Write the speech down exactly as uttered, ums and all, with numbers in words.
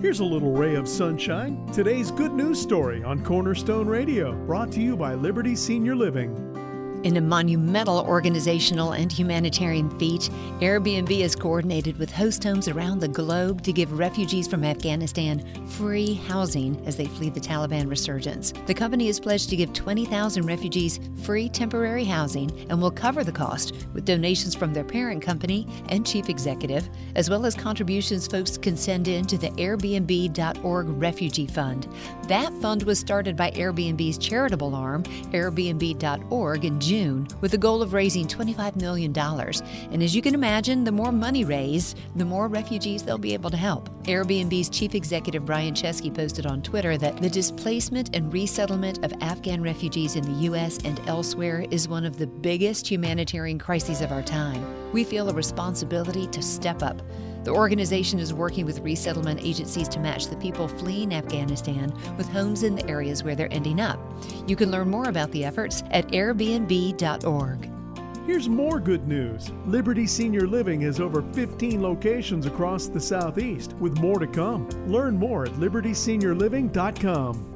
Here's a little ray of sunshine. Today's good news story on Cornerstone Radio, brought to you by Liberty Senior Living. In a monumental organizational and humanitarian feat, Airbnb has coordinated with host homes around the globe to give refugees from Afghanistan free housing as they flee the Taliban resurgence. The company has pledged to give twenty thousand refugees free temporary housing and will cover the cost with donations from their parent company and chief executive, as well as contributions folks can send in to the Airbnb dot org Refugee Fund. That fund was started by Airbnb's charitable arm, Airbnb dot org, in June. June, with the goal of raising twenty-five million dollars. And as you can imagine, the more money raised, the more refugees they'll be able to help. Airbnb's chief executive Brian Chesky posted on Twitter that the displacement and resettlement of Afghan refugees in the U S and elsewhere is one of the biggest humanitarian crises of our time. We feel a responsibility to step up. The organization is working with resettlement agencies to match the people fleeing Afghanistan with homes in the areas where they're ending up. You can learn more about the efforts at Airbnb dot org. Here's more good news. Liberty Senior Living has over fifteen locations across the Southeast, with more to come. Learn more at Liberty Senior Living dot com.